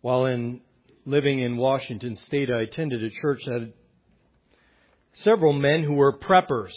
While living in Washington State, I attended a church that had several men who were preppers.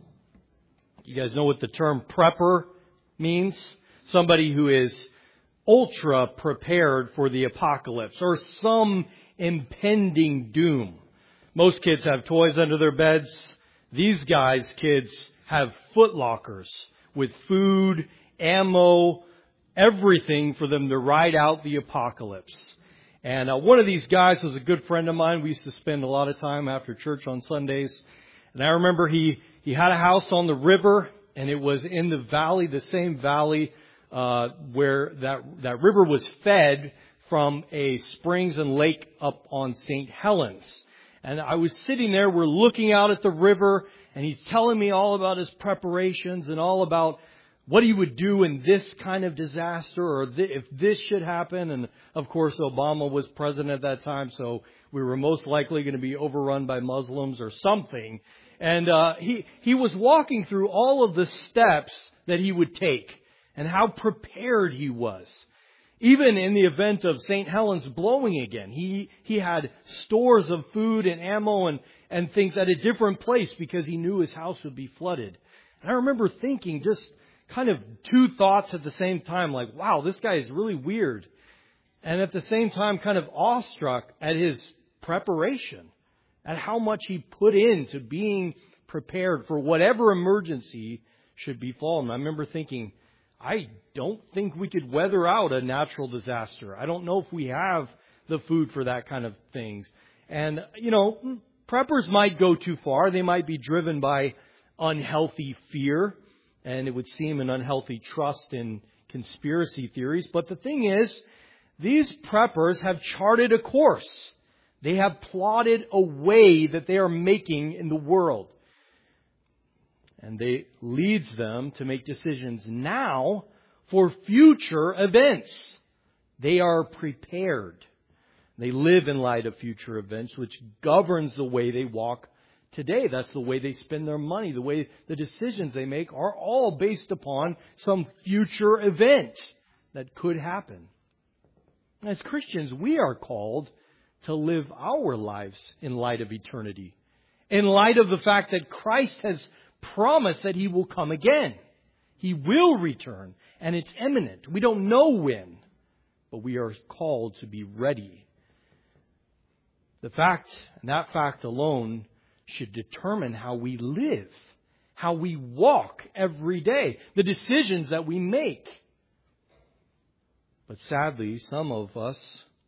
You guys know what the term prepper means? Somebody who is ultra prepared for the apocalypse or some impending doom. Most kids have toys under their beds. These kids have footlockers with food, ammo, everything for them to ride out the apocalypse. And one of these guys was a good friend of mine. We used to spend a lot of time after church on Sundays. And I remember he had a house on the river, and it was in the valley, the same valley where that river was fed from a springs and lake up on St. Helens. And I was sitting there, we're looking out at the river, and he's telling me all about his preparations and all about what he would do in this kind of disaster or if this should happen. And of course, Obama was president at that time, so we were most likely going to be overrun by Muslims or something. And he was walking through all of the steps that he would take and how prepared he was. Even in the event of St. Helens blowing again, he had stores of food and ammo and things at a different place because he knew his house would be flooded. And I remember thinking just kind of two thoughts at the same time, like, wow, this guy is really weird. And at the same time, kind of awestruck at his preparation, at how much he put into being prepared for whatever emergency should befall him. I remember thinking, I don't think we could weather out a natural disaster. I don't know if we have the food for that kind of things. And, preppers might go too far. They might be driven by unhealthy fear. And it would seem an unhealthy trust in conspiracy theories. But the thing is, these preppers have charted a course. They have plotted a way that they are making in the world. And they leads them to make decisions now for future events. They are prepared. They live in light of future events, which governs the way they walk today. That's the way they spend their money. The way the decisions they make are all based upon some future event that could happen. As Christians, we are called to live our lives in light of eternity. In light of the fact that Christ has promised that He will come again. He will return, and it's imminent. We don't know when, but we are called to be ready. That fact alone should determine how we live, how we walk every day, the decisions that we make. But sadly, some of us,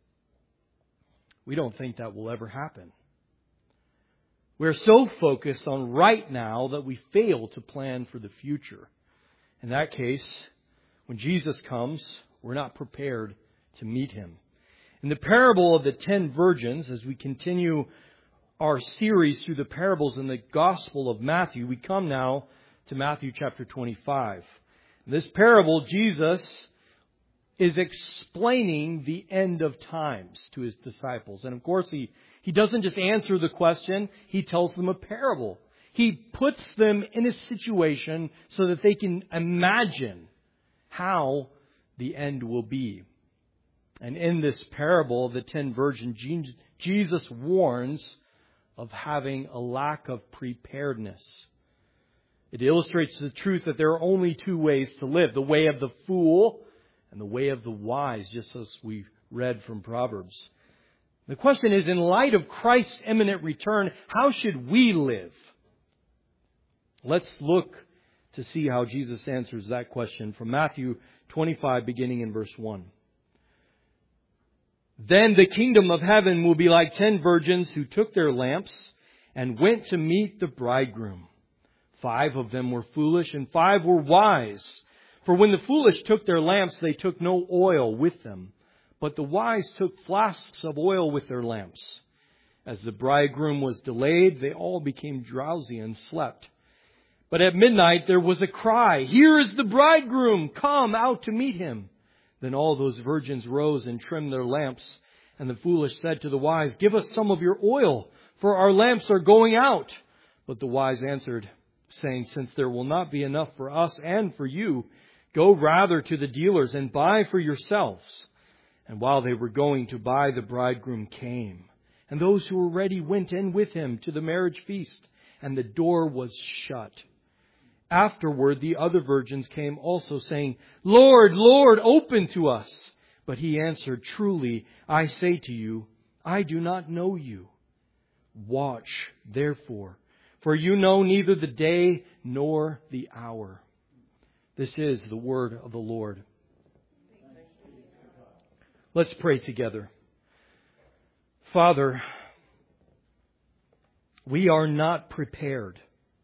we don't think that will ever happen. We're so focused on right now that we fail to plan for the future. In that case, when Jesus comes, we're not prepared to meet Him. In the parable of the 10 virgins, as we continue our series through the parables in the Gospel of Matthew, we come now to Matthew chapter 25. In this parable, Jesus is explaining the end of times to His disciples. And of course, He doesn't just answer the question, He tells them a parable. He puts them in a situation so that they can imagine how the end will be. And in this parable of the 10 virgins, Jesus warns of having a lack of preparedness. It illustrates the truth that there are only two ways to live, the way of the fool and the way of the wise, just as we read from Proverbs. The question is, in light of Christ's imminent return, how should we live? Let's look to see how Jesus answers that question from Matthew 25, beginning in verse 1. Then the kingdom of heaven will be like 10 virgins who took their lamps and went to meet the bridegroom. 5 of them were foolish and 5 were wise. For when the foolish took their lamps, they took no oil with them. But the wise took flasks of oil with their lamps. As the bridegroom was delayed, they all became drowsy and slept. But at midnight there was a cry, "Here is the bridegroom! Come out to meet him!" Then all those virgins rose and trimmed their lamps. And the foolish said to the wise, "Give us some of your oil, for our lamps are going out." But the wise answered, saying, "Since there will not be enough for us and for you, go rather to the dealers and buy for yourselves." And while they were going to buy, the bridegroom came. And those who were ready went in with him to the marriage feast, and the door was shut. Afterward, the other virgins came also, saying, Lord, Lord, open to us. But he answered, Truly, I say to you, I do not know you. Watch, therefore, for you know neither the day nor the hour. This is the word of the Lord. Let's pray together. Father, we are not prepared.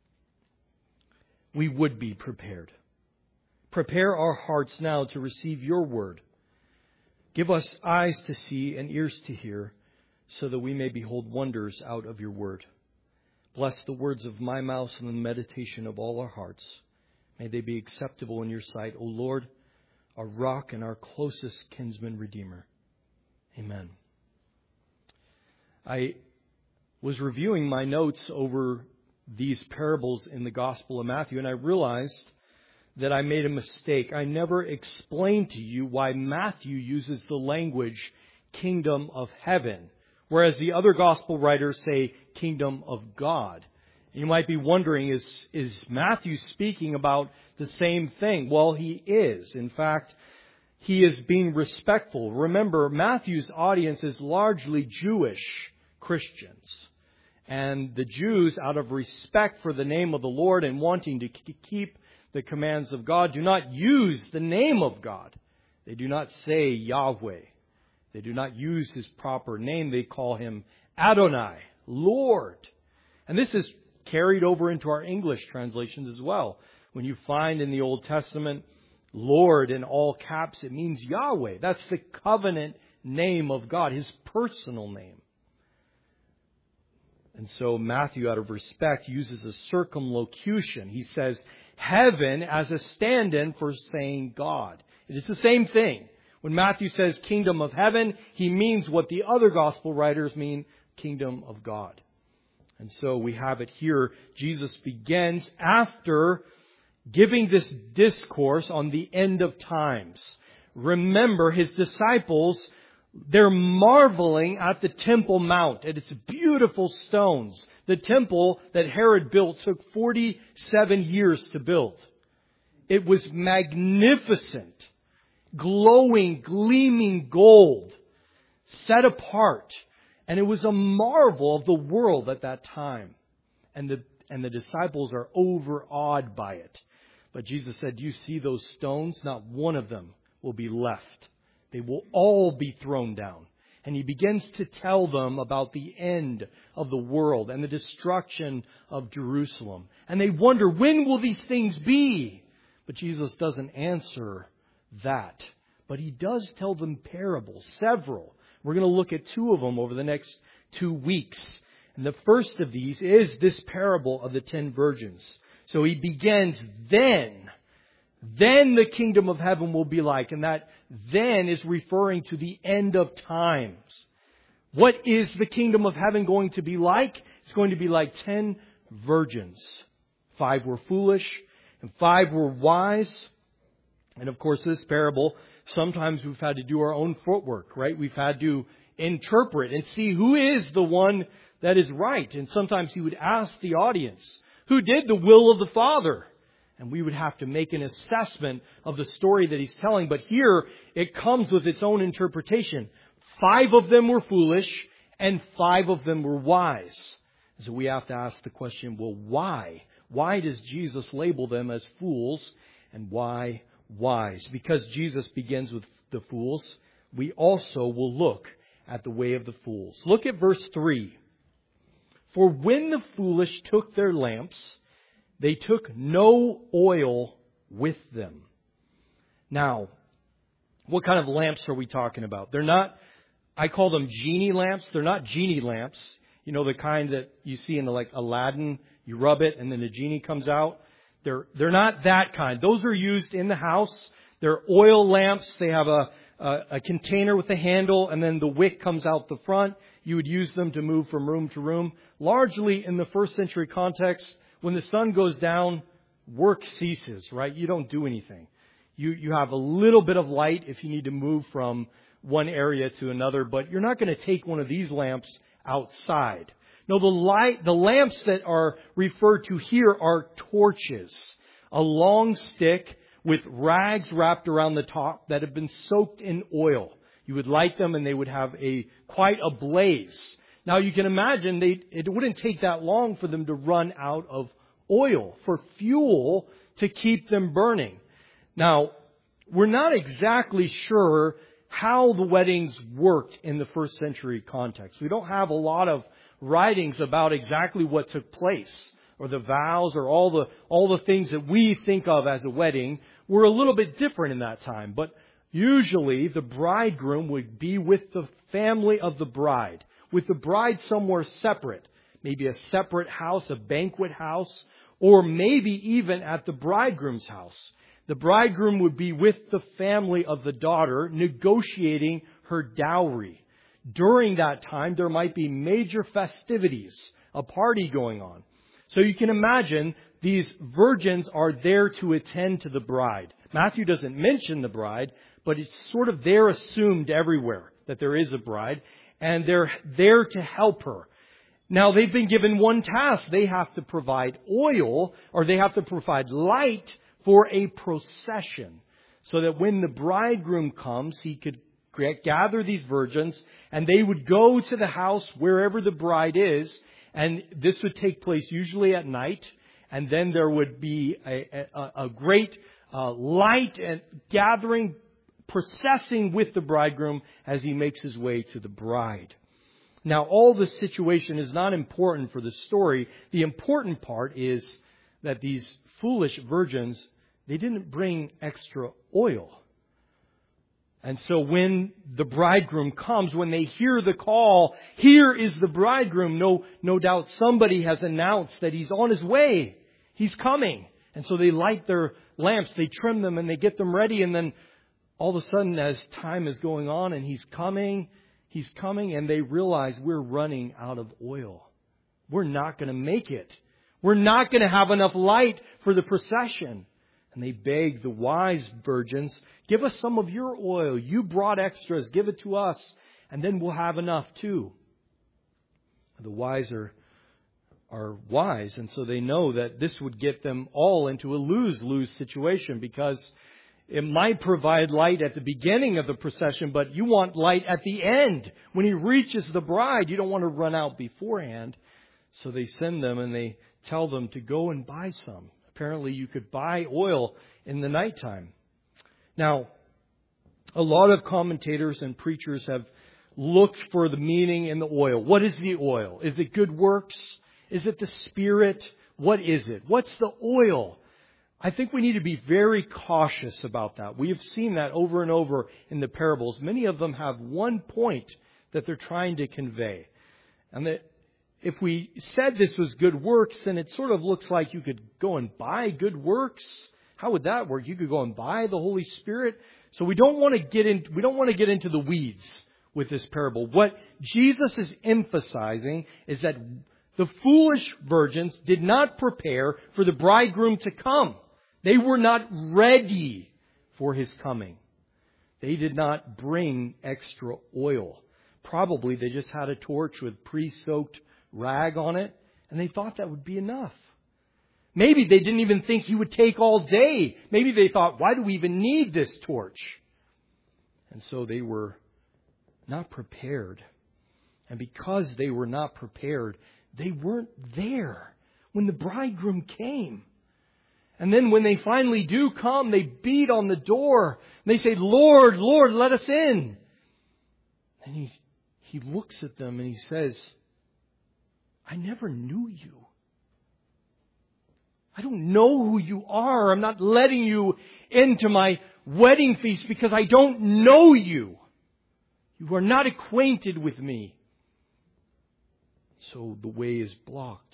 We would be prepared. Prepare our hearts now to receive your word. Give us eyes to see and ears to hear, so that we may behold wonders out of your word. Bless the words of my mouth and the meditation of all our hearts. May they be acceptable in your sight, O Lord, our rock and our closest kinsman redeemer. Amen. I was reviewing my notes over these parables in the Gospel of Matthew, and I realized that I made a mistake. I never explained to you why Matthew uses the language kingdom of heaven, whereas the other Gospel writers say kingdom of God. And you might be wondering, is Matthew speaking about the same thing? Well, he is. In fact, he is being respectful. Remember, Matthew's audience is largely Jewish Christians. And the Jews, out of respect for the name of the Lord and wanting to keep the commands of God, do not use the name of God. They do not say Yahweh. They do not use his proper name. They call him Adonai, Lord. And this is carried over into our English translations as well. When you find in the Old Testament Lord in all caps, it means Yahweh. That's the covenant name of God, his personal name. And so Matthew, out of respect, uses a circumlocution. He says heaven as a stand-in for saying God. It is the same thing. When Matthew says kingdom of heaven, he means what the other gospel writers mean, kingdom of God. And so we have it here. Jesus begins after giving this discourse on the end of times. Remember, his disciples, they're marveling at the Temple Mount and its beautiful stones. The temple that Herod built took 47 years to build. It was magnificent, glowing, gleaming gold, set apart. And it was a marvel of the world at that time. And the disciples are overawed by it. But Jesus said, do you see those stones? Not one of them will be left. They will all be thrown down. And he begins to tell them about the end of the world and the destruction of Jerusalem. And they wonder, when will these things be? But Jesus doesn't answer that. But he does tell them parables, several. We're going to look at two of them over the next 2 weeks. And the first of these is this parable of the 10 virgins. So he begins, then the kingdom of heaven will be like. And that then is referring to the end of times. What is the kingdom of heaven going to be like? It's going to be like 10 virgins. 5 were foolish and 5 were wise. And of course, this parable, sometimes we've had to do our own footwork, right? We've had to interpret and see who is the one that is right. And sometimes he would ask the audience, who did the will of the Father? And we would have to make an assessment of the story that he's telling. But here, it comes with its own interpretation. 5 of them were foolish and 5 of them were wise. So we have to ask the question, well, why? Why does Jesus label them as fools and why wise? Because Jesus begins with the fools, we also will look at the way of the fools. Look at verse 3. For when the foolish took their lamps, they took no oil with them. Now, what kind of lamps are we talking about? They're not, I call them genie lamps. They're not genie lamps. You know, the kind that you see in like Aladdin. You rub it and then the genie comes out. They're not that kind. Those are used in the house. They're oil lamps. They have a container with a handle and then the wick comes out the front. You would use them to move from room to room. Largely in the first century context, when the sun goes down, work ceases, right? You don't do anything. You have a little bit of light if you need to move from one area to another, but you're not going to take one of these lamps outside. No, the lamps that are referred to here are torches. A long stick with rags wrapped around the top that have been soaked in oil. You would light them and they would have quite a blaze. Now you can imagine it wouldn't take that long for them to run out of oil, for fuel to keep them burning. Now, we're not exactly sure how the weddings worked in the first century context. We don't have a lot of writings about exactly what took place, or the vows, or all the things that we think of as a wedding were a little bit different in that time. But usually the bridegroom would be with the family of the bride, with the bride somewhere separate, maybe a separate house, a banquet house, or maybe even at the bridegroom's house. The bridegroom would be with the family of the daughter, negotiating her dowry. During that time, there might be major festivities, a party going on. So you can imagine these virgins are there to attend to the bride. Matthew doesn't mention the bride, but it's sort of there assumed everywhere that there is a bride, and they're there to help her. Now, they've been given one task. They have to provide oil, or they have to provide light for a procession, so that when the bridegroom comes, he could gather these virgins, and they would go to the house wherever the bride is, and this would take place usually at night, and then there would be a great light and gathering, processing with the bridegroom as he makes his way to the bride. Now, all the situation is not important for the story. The important part is that these foolish virgins, they didn't bring extra oil. And so when the bridegroom comes, when they hear the call, here is the bridegroom, no doubt somebody has announced that he's on his way. He's coming. And so they light their lamps, they trim them, and they get them ready. And then all of a sudden, as time is going on and he's coming, and they realize we're running out of oil. We're not going to make it. We're not going to have enough light for the procession. And they beg the wise virgins, give us some of your oil. You brought extras. Give it to us. And then we'll have enough too. The wise are wise. And so they know that this would get them all into a lose-lose situation, because it might provide light at the beginning of the procession, but you want light at the end. When he reaches the bride, you don't want to run out beforehand. So they send them and they tell them to go and buy some. Apparently you could buy oil in the nighttime. Now, a lot of commentators and preachers have looked for the meaning in the oil. What is the oil? Is it good works? Is it the Spirit? What is it? What's the oil? I think we need to be very cautious about that. We have seen that over and over in the parables. Many of them have one point that they're trying to convey. And that if we said this was good works, then it sort of looks like you could go and buy good works. How would that work? You could go and buy the Holy Spirit. So we don't want to get into the weeds with this parable. What Jesus is emphasizing is that the foolish virgins did not prepare for the bridegroom to come. They were not ready for his coming. They did not bring extra oil. Probably they just had a torch with pre-soaked rag on it, and they thought that would be enough. Maybe they didn't even think he would take all day. Maybe they thought, why do we even need this torch? And so they were not prepared. And because they were not prepared, they weren't there when the bridegroom came. And then when they finally do come, they beat on the door. They say, Lord, Lord, let us in. And he looks at them and he says, I never knew you. I don't know who you are. I'm not letting you into my wedding feast because I don't know you. You are not acquainted with me. So the way is blocked.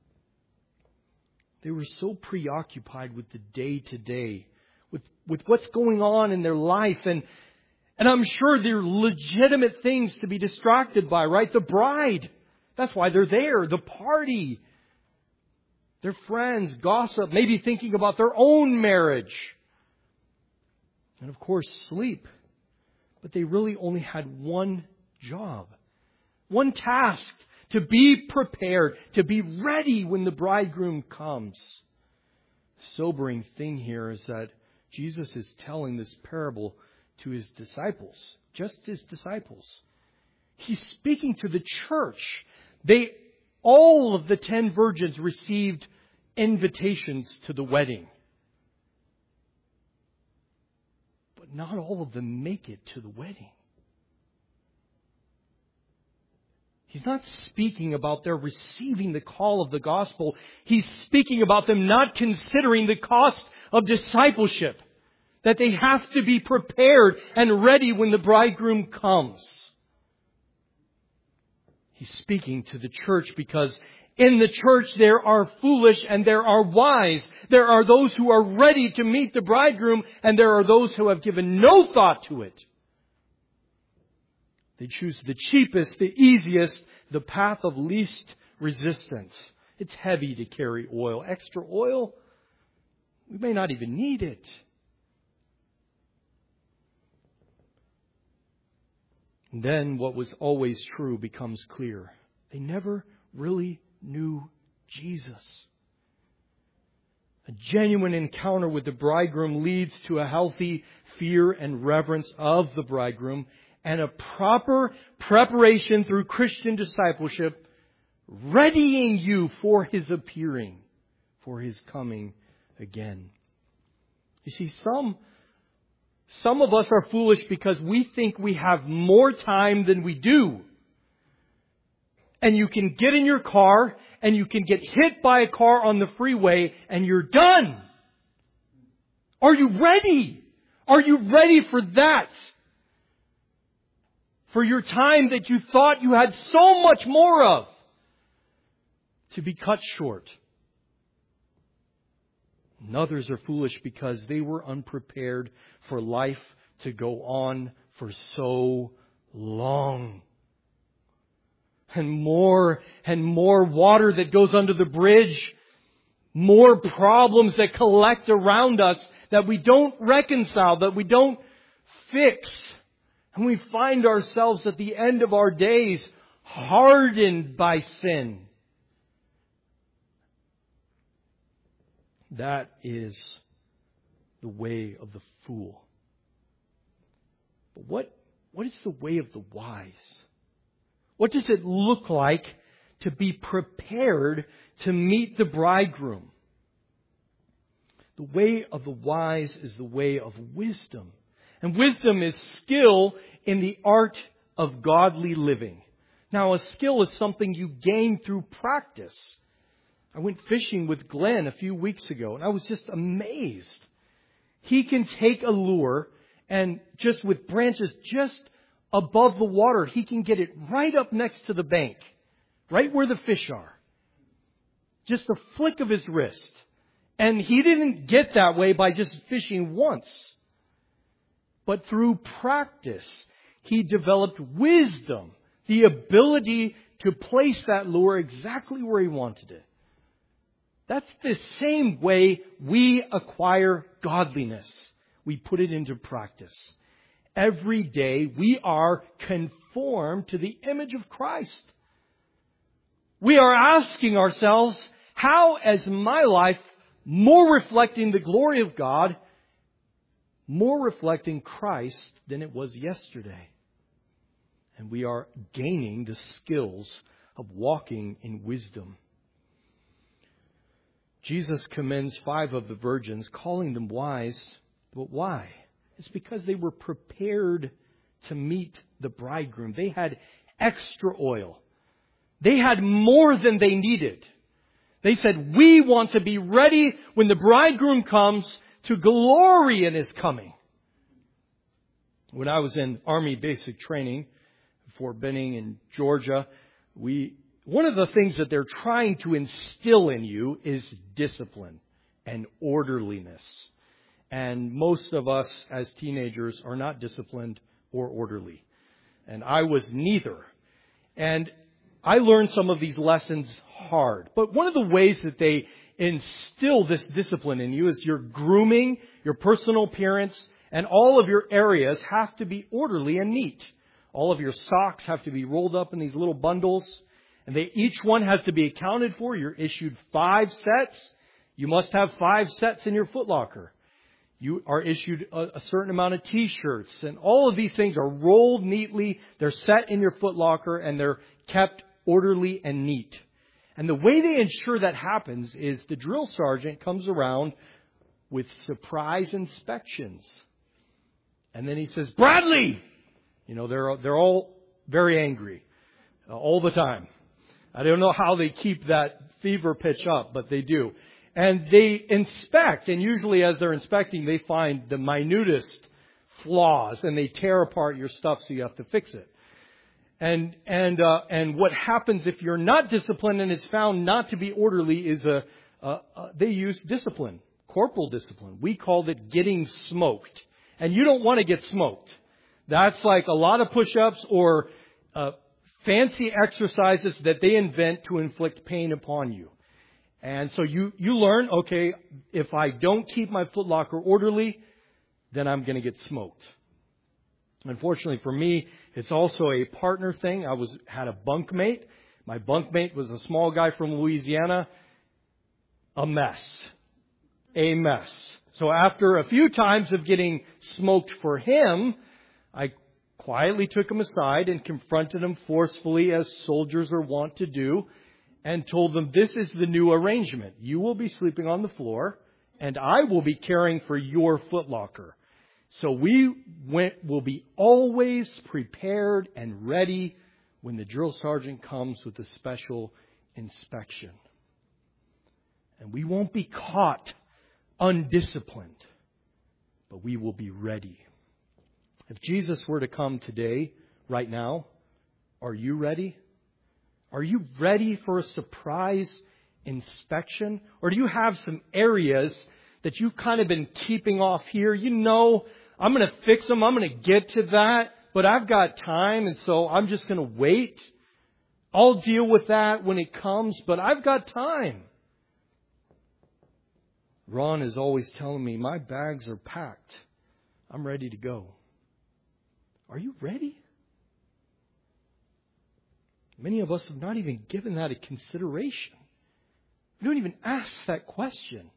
They were so preoccupied with the day-to-day, with what's going on in their life. And I'm sure there are legitimate things to be distracted by, right? The bride. That's why they're there. The party. Their friends, gossip, maybe thinking about their own marriage. and of course sleep. But they really only had one job, one task: to be prepared, to be ready when the bridegroom comes. The sobering thing here is that Jesus is telling this parable to His disciples, just His disciples. He's speaking to the church. All of the 10 virgins received invitations to the wedding. But not all of them make it to the wedding. He's not speaking about their receiving the call of the gospel. He's speaking about them not considering the cost of discipleship. That they have to be prepared and ready when the bridegroom comes. He's speaking to the church because in the church there are foolish and there are wise. There are those who are ready to meet the bridegroom, and there are those who have given no thought to it. They choose the cheapest, the easiest, the path of least resistance. It's heavy to carry oil. Extra oil? We may not even need it. And then what was always true becomes clear. They never really knew Jesus. A genuine encounter with the bridegroom leads to a healthy fear and reverence of the bridegroom, and a proper preparation through Christian discipleship, readying you for His appearing, for His coming again. You see, some of us are foolish because we think we have more time than we do. And you can get in your car and you can get hit by a car on the freeway and you're done. Are you ready? Are you ready for that? For your time that you thought you had so much more of to be cut short. And others are foolish because they were unprepared for life to go on for so long. And more water that goes under the bridge. More problems that collect around us that we don't reconcile, that we don't fix. And we find ourselves at the end of our days hardened by sin. That is the way of the fool. But what is the way of the wise? What does it look like to be prepared to meet the bridegroom? The way of the wise is the way of wisdom. And wisdom is skill in the art of godly living. Now, a skill is something you gain through practice. I went fishing with Glenn a few weeks ago, and I was just amazed. He can take a lure and just with branches just above the water, he can get it right up next to the bank, right where the fish are. Just a flick of his wrist. And he didn't get that way by just fishing once. But through practice, he developed wisdom, the ability to place that lure exactly where he wanted it. That's the same way we acquire godliness. We put it into practice. Every day we are conformed to the image of Christ. We are asking ourselves, how is my life more reflecting the glory of God, more reflecting Christ than it was yesterday? And we are gaining the skills of walking in wisdom. Jesus commends 5 of the virgins, calling them wise. But why? It's because they were prepared to meet the bridegroom. They had extra oil. They had more than they needed. They said, we want to be ready when the bridegroom comes to glory in His coming. When I was in Army basic training, Fort Benning in Georgia, one of the things that they're trying to instill in you is discipline and orderliness. And most of us as teenagers are not disciplined or orderly. And I was neither. And I learned some of these lessons hard. But one of the ways that they instill this discipline in you is your grooming, your personal appearance, And all of your areas have to be orderly and neat. All of your socks have to be rolled up in these little bundles. And each one has to be accounted for. You're issued 5 sets. You must have 5 sets in your footlocker. You are issued a certain amount of T-shirts. And all of these things are rolled neatly. They're set in your footlocker and they're kept orderly and neat. And the way they ensure that happens is the drill sergeant comes around with surprise inspections. And then he says, "Bradley!" You know, they're all very angry all the time. I don't know how they keep that fever pitch up, but they do. And they inspect, and usually as they're inspecting, they find the minutest flaws, and they tear apart your stuff so you have to fix it. And what happens if you're not disciplined and it's found not to be orderly is they use discipline, corporal discipline. We called it getting smoked. And you don't want to get smoked. That's like a lot of push-ups or fancy exercises that they invent to inflict pain upon you. And so you learn, okay, if I don't keep my footlocker orderly, then I'm going to get smoked. Unfortunately for me, it's also a partner thing. I had a bunkmate. My bunkmate was a small guy from Louisiana. A mess. So after a few times of getting smoked for him, I quietly took him aside and confronted him forcefully, as soldiers are wont to do, and told them, "This is the new arrangement. You will be sleeping on the floor, and I will be caring for your footlocker. So we will be always prepared and ready when the drill sergeant comes with a special inspection. And we won't be caught undisciplined, but we will be ready." If Jesus were to come today, right now, are you ready? Are you ready for a surprise inspection? Or do you have some areas that you've kind of been keeping off here? You know, I'm going to fix them. I'm going to get to that. But I've got time, and so I'm just going to wait. I'll deal with that when it comes, but I've got time. Ron is always telling me, "My bags are packed. I'm ready to go." Are you ready? Many of us have not even given that a consideration. We don't even ask that question.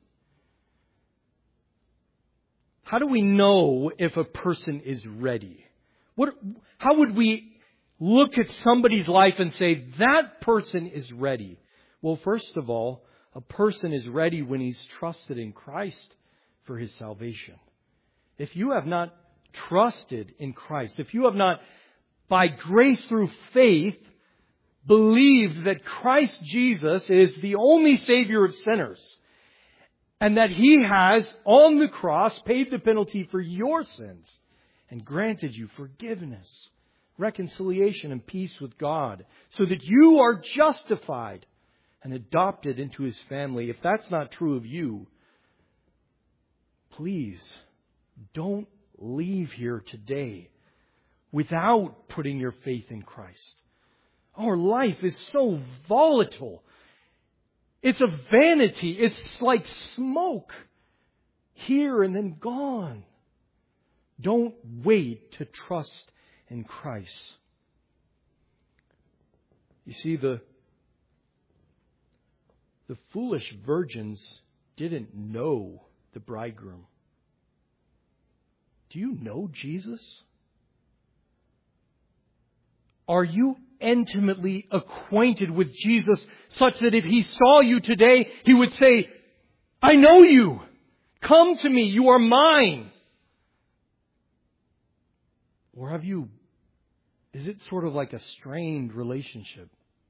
How do we know if a person is ready? How would we look at somebody's life and say, that person is ready? Well, first of all, a person is ready when he's trusted in Christ for his salvation. If you have not trusted in Christ, if you have not, by grace through faith, believed that Christ Jesus is the only Savior of sinners, and that He has, on the cross, paid the penalty for your sins, and granted you forgiveness, reconciliation, and peace with God, so that you are justified and adopted into His family. If that's not true of you, please don't leave here today without putting your faith in Christ. Our life is so volatile. It's a vanity. It's like smoke. Here and then gone. Don't wait to trust in Christ. You see, the foolish virgins didn't know the bridegroom. Do you know Jesus? Are you intimately acquainted with Jesus such that if He saw you today, He would say, "I know you. Come to me. You are mine." Or is it sort of like a strained relationship?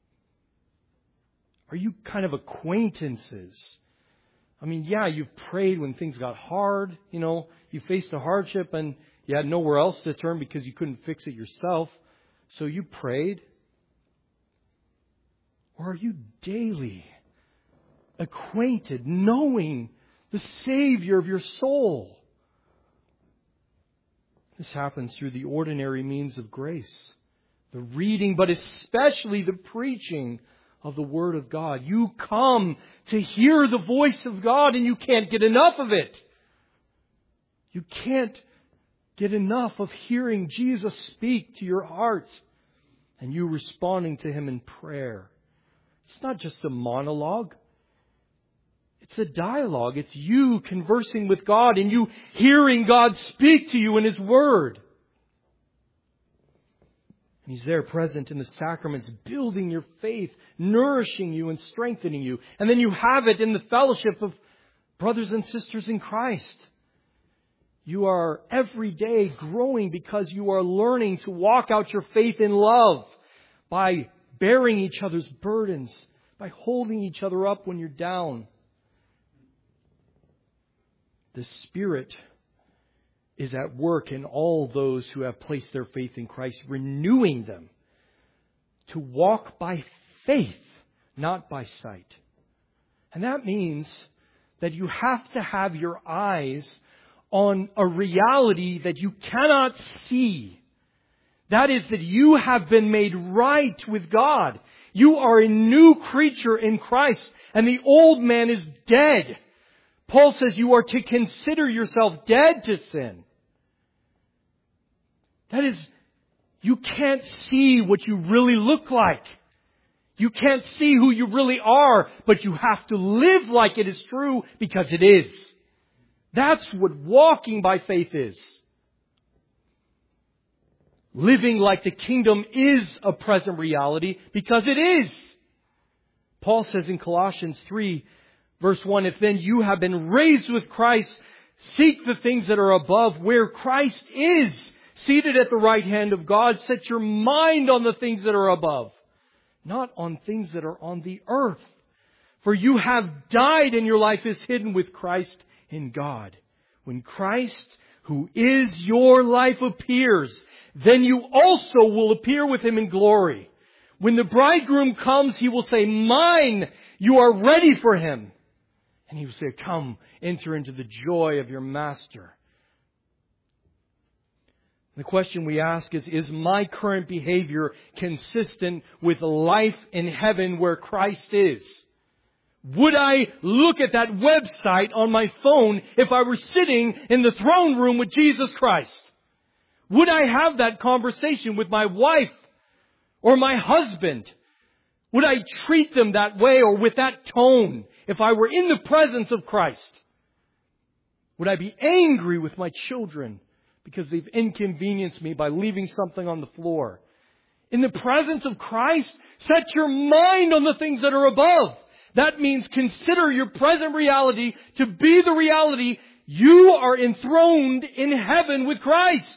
Are you kind of acquaintances? I mean, yeah, you've prayed when things got hard. You know, you faced a hardship and you had nowhere else to turn because you couldn't fix it yourself. So you prayed. Or are you daily acquainted, knowing the Savior of your soul? This happens through the ordinary means of grace. The reading, but especially the preaching of the Word of God. You come to hear the voice of God and you can't get enough of it. You can't get enough of hearing Jesus speak to your heart and you responding to Him in prayer. It's not just a monologue. It's a dialogue. It's you conversing with God and you hearing God speak to you in His Word. And He's there present in the sacraments, building your faith, nourishing you and strengthening you. And then you have it in the fellowship of brothers and sisters in Christ. You are every day growing because you are learning to walk out your faith in love by bearing each other's burdens, by holding each other up when you're down. The Spirit is at work in all those who have placed their faith in Christ, renewing them to walk by faith, not by sight. And that means that you have to have your eyes on a reality that you cannot see. That is that you have been made right with God. You are a new creature in Christ, and the old man is dead. Paul says you are to consider yourself dead to sin. That is, you can't see what you really look like. You can't see who you really are, but you have to live like it is true because it is. That's what walking by faith is. Living like the kingdom is a present reality because it is. Paul says in Colossians 3, verse 1, if then you have been raised with Christ, seek the things that are above where Christ is, seated at the right hand of God. Set your mind on the things that are above, not on things that are on the earth. For you have died and your life is hidden with Christ in God. When Christ, who is your life, appears, then you also will appear with Him in glory. When the bridegroom comes, He will say, mine, you are ready for Him. And He will say, come, enter into the joy of your master. The question we ask is my current behavior consistent with life in heaven where Christ is? Would I look at that website on my phone if I were sitting in the throne room with Jesus Christ? Would I have that conversation with my wife or my husband? Would I treat them that way or with that tone if I were in the presence of Christ? Would I be angry with my children because they've inconvenienced me by leaving something on the floor? In the presence of Christ, set your mind on the things that are above. That means consider your present reality to be the reality you are enthroned in heaven with Christ.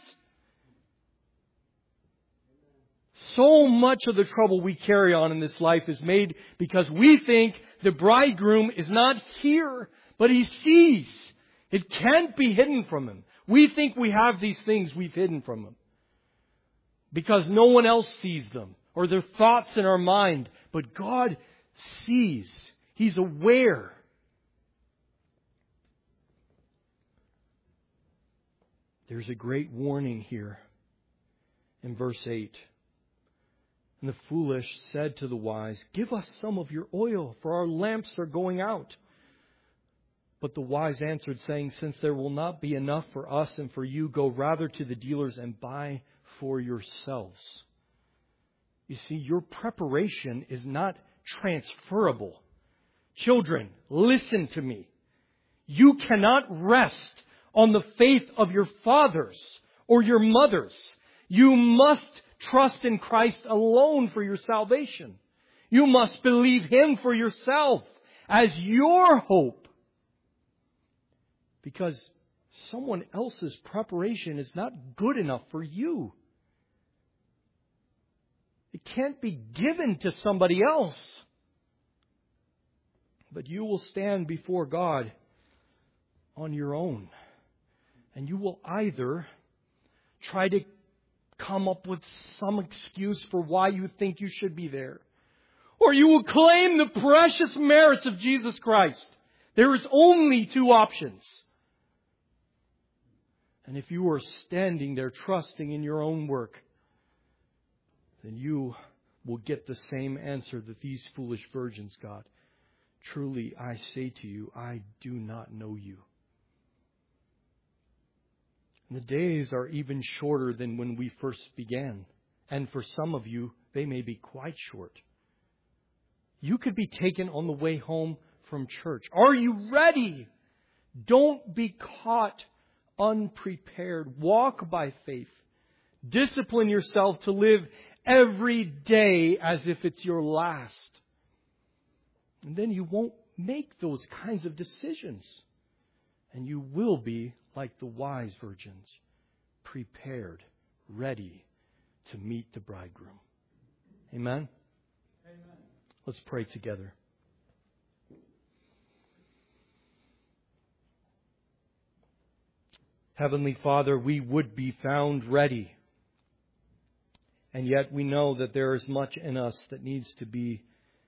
So much of the trouble we carry on in this life is made because we think the bridegroom is not here, but He sees. It can't be hidden from Him. We think we have these things we've hidden from Him because no one else sees them or they're thoughts in our mind. But God sees. He's aware. There's a great warning here in verse 8. And the foolish said to the wise, give us some of your oil, for our lamps are going out. But the wise answered, saying, since there will not be enough for us and for you, go rather to the dealers and buy for yourselves. You see, your preparation is not transferable. Children, listen to me. You cannot rest on the faith of your fathers or your mothers. You must trust in Christ alone for your salvation. You must believe Him for yourself as your hope. Because someone else's preparation is not good enough for you. It can't be given to somebody else. But you will stand before God on your own. And you will either try to come up with some excuse for why you think you should be there, or you will claim the precious merits of Jesus Christ. There is only two options. And if you are standing there trusting in your own work, then you will get the same answer that these foolish virgins got. Truly, I say to you, I do not know you. And the days are even shorter than when we first began. And for some of you, they may be quite short. You could be taken on the way home from church. Are you ready? Don't be caught unprepared. Walk by faith. Discipline yourself to live every day as if it's your last. And then you won't make those kinds of decisions. And you will be like the wise virgins, prepared, ready to meet the bridegroom. Amen? Amen. Let's pray together. Heavenly Father, we would be found ready. And yet we know that there is much in us that needs to be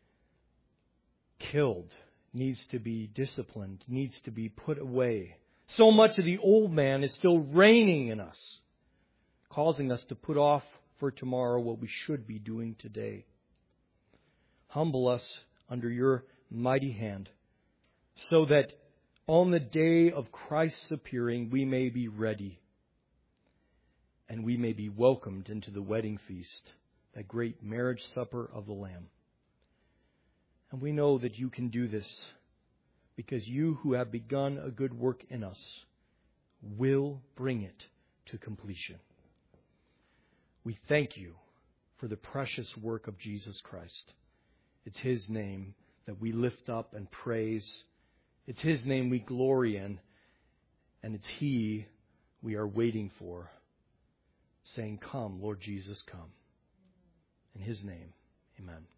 killed, needs to be disciplined, needs to be put away. So much of the old man is still reigning in us, causing us to put off for tomorrow what we should be doing today. Humble us under your mighty hand, so that on the day of Christ's appearing we may be ready, and we may be welcomed into the wedding feast, that great marriage supper of the Lamb. And we know that you can do this, because you who have begun a good work in us will bring it to completion. We thank you for the precious work of Jesus Christ. It's His name that we lift up and praise. It's His name we glory in. And it's He we are waiting for, saying, "Come, Lord Jesus, come." In His name, amen.